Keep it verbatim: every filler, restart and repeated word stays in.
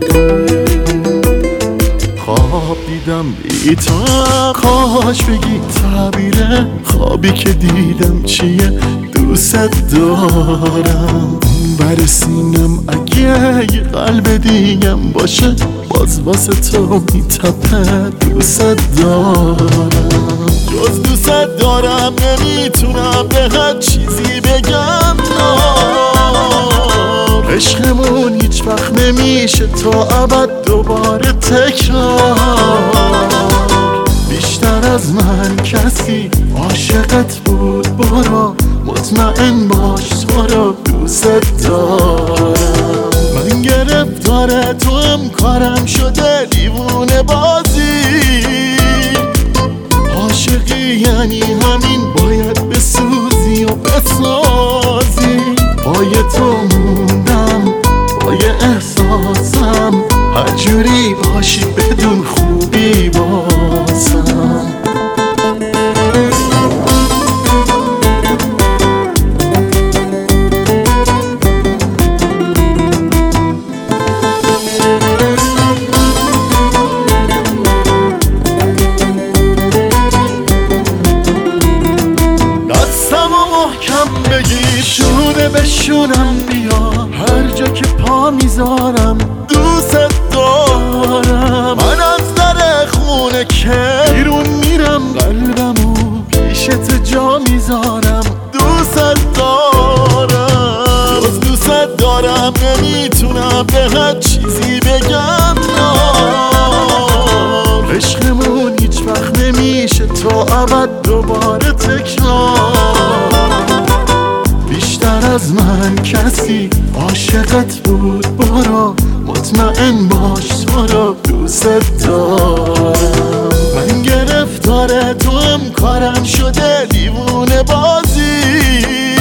خواب دیدم بی تو، کاش بگی تعبیر خوابی که دیدم چیه. دوست دارم بر سینم، اگه یه قلب دیگم باشه باز واسه تو میتپه. دوست دارم، جز دوست دارم نمیتونم به هر چیزی بگم. عشقمون هیچ وقت نمیشه تا ابد دوباره تکرار. بیشتر از من کسی عاشقت بود، برو مطمئن باش تو رو دوست دارم. من گرفتار تو هم کارم شده دیوونه بازی. عاشقی یعنی همین، باید بسوزی و بسازی. پای تو موندم، پای احساسم، هر جوری باشی بدون خوبی بازم. محکم بگی شونه به شونم بیا، هر جا که پا میذارم دوست دارم. من از در خونه که بیرون میرم قلبمو پیشت جا میذارم. دوست دارم، جز دوست دارم نمیتونم به هر چیزی بگم. عشقمون هیچ وقت نمیشه تا ابد دوباره تکرار. بیشتر از من کسی عاشقت بود، برو مطمئن باش تو رو دوست دارم. من گرفتار تو هم کارم شده دیوونه بازی.